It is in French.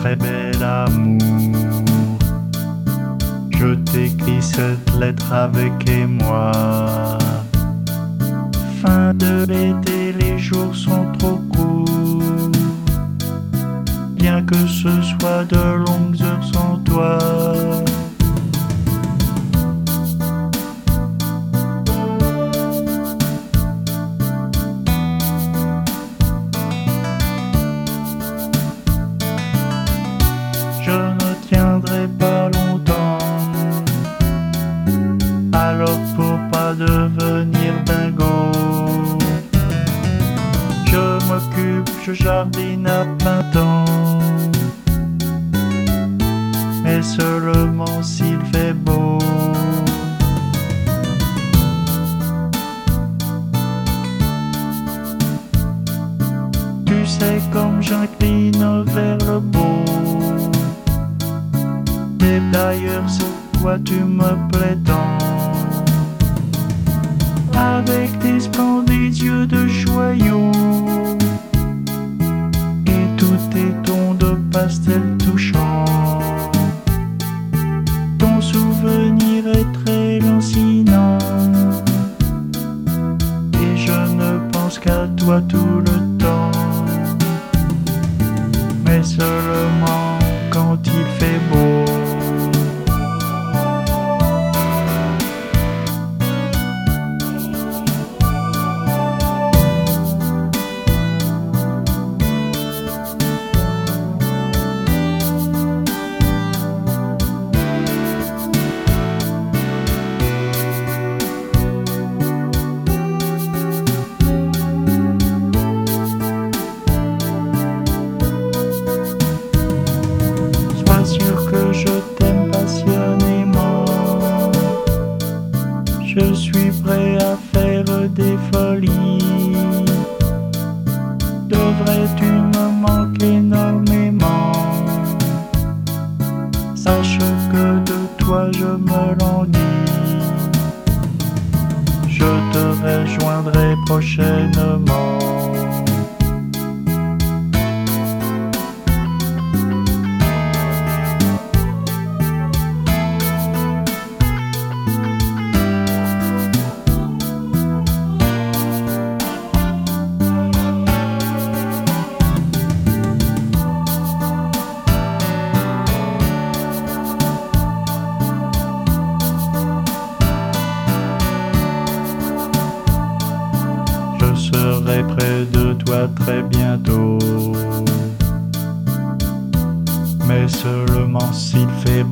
très bel amour. Je t'écris cette lettre avec émoi. Fin de l'été, les jours sont trop courts. Bien que ce soit de longues heures sans toi. Je ne tiendrai pas longtemps. Alors pour pas devenir dingo, je m'occupe, je jardine à plein temps. Mais seulement s'il fait beau. Tu sais comme j'incline vers le beau. Et d'ailleurs sur quoi tu me plais tant. Avec tes splendides yeux de joyaux et tous tes tons de pastel touchants. Ton souvenir est très lancinant et je ne pense qu'à toi tout le temps. Mais seulement quand il fait beau. Sûr que je t'aime passionnément. Je suis prêt à faire des folies. Devrais-tu me manquer énormément? Sache que de toi je me languis. Je te rejoindrai prochainement. Je serai près de toi très bientôt, mais seulement s'il fait